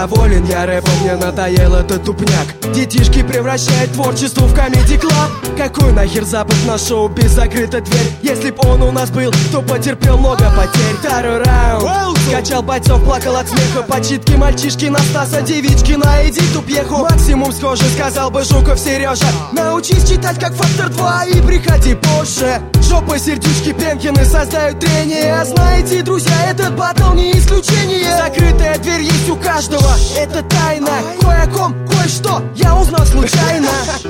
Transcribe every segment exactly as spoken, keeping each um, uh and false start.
доволен я рэпом, мне надоел этот тупняк. Детишки превращают творчество в комедий клаб. Какой нахер запад на шоу без закрытой дверь? Если б он у нас был, то потерпел много потерь. Второй раунд, качал бойцов, плакал от смеха. Почитки мальчишки на Стаса, девички на Эдиту Пьеху. Максимум схоже, сказал бы Жуков Сережа. Научись читать как Фактор два и приходи позже. Жопы, сердючки, Пенкины создают трение. А знаете, друзья, этот батл не исключение. Закрытая дверь есть у каждого, это тайна. Кое о ком, кое-что я узнал случайно.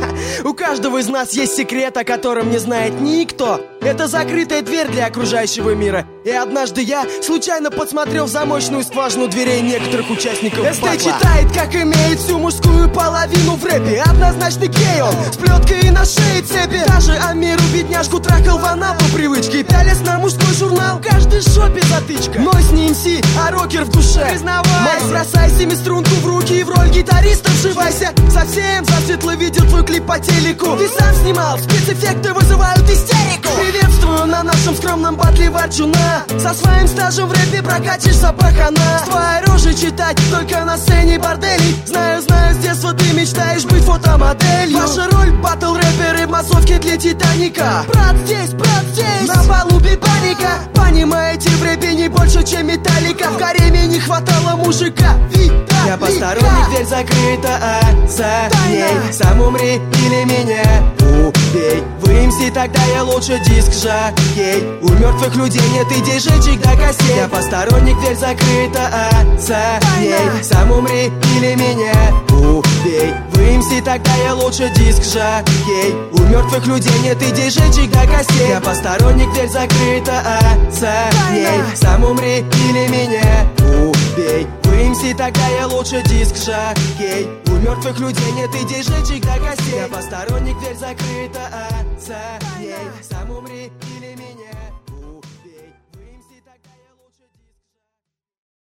У каждого из нас есть секрет, о котором не знает никто. Это закрытая дверь для окружающего мира. И однажды я случайно подсмотрел в замочную скважину дверей некоторых участников батла. СТ читает, как имеет всю мужскую половину в рэпе. Однозначно гей он, с плеткой на шее цепи. Даже Амиру бедняжку трахал в Анапу привычки. Пялись на мужской журнал, в каждой жопе затычка. Нойс не эм си, а рокер в душе. Признавайся, мать, бросай семиструнку в руки и в роль гитариста вживайся. Совсем засветло видел твой клип по телеку. Ты сам снимал, спецэффекты вызывают истерику. Приветствую на нашем скромном батле Ворчуна. Со своим стажем в рэпе прокатишься пахана. С твоей рожей читать только на сцене борделей. Знаю, знаю, с детства ты мечтаешь быть фотомоделью. Ваша роль батл рэперы в массовке для Титаника. Брат здесь, брат здесь, на палубе паника. Понимаете, в рэпе не больше, чем Металлика. В гареме не хватало мужика. Виталика. Я посторонник, дверь закрыта, а за ней сам умри или меня убей. Вы эм си, тогда я лучше диск жокей. У мертвых людей нет идей жечек до костей. Я посторонник, дверь закрыта, а за ней сам умри или меня убей. Вы эм си, тогда я лучше диск жокей. У мертвых людей нет идей жечек до костей. Я посторонник, дверь закрыта, а за ней сам умри или меня убей. Вы эм си, тогда я лучше диск жокей. У мертвых людей нет идей жечек до костей. Я посторонник, дверь закрыта, а за